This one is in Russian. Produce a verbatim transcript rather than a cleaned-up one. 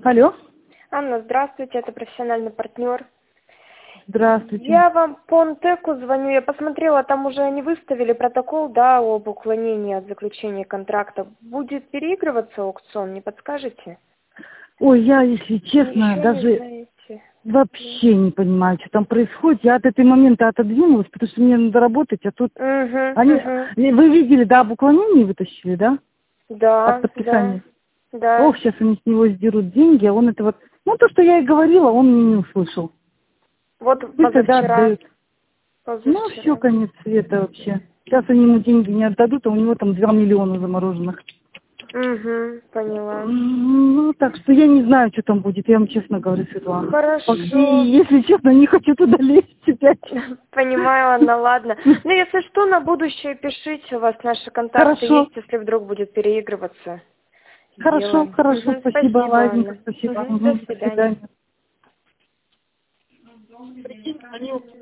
Алло. Анна, здравствуйте, это профессиональный партнер. Здравствуйте. Я вам по НТЭКу звоню, я посмотрела, там уже они выставили протокол, да, об уклонении от заключения контракта. Будет переигрываться аукцион, не подскажете? Ой, я, если честно, Еще даже не знаете. вообще не понимаю, что там происходит. Я от этой момента отодвинулась, потому что мне надо работать, а тут... Угу, Они... угу. Вы видели, да, об уклонении вытащили, да? Да, От подписания. да, да. Ох, сейчас они с него сдерут деньги, а он это вот... Ну, то, что я и говорила, он меня не услышал. Вот Пусть тогда позавчера, отдают. Ну, позавчера. все, конец света вообще. Сейчас они ему деньги не отдадут, а у него там два миллиона замороженных. Угу, поняла. Ну, так что я не знаю, что там будет, я вам честно говорю, Светлана. Хорошо. И, если честно, не хочу туда лезть опять. Понимаю, Анна, ладно. Ну, если что, на будущее пишите, у вас наши контакты Хорошо. есть, если вдруг будет переигрываться. Хорошо, Сделаем. хорошо, Мгм, спасибо, спасибо, ладненько, Анна. спасибо. Мгм, Угу, до до свидания. свидания. Прикинь, они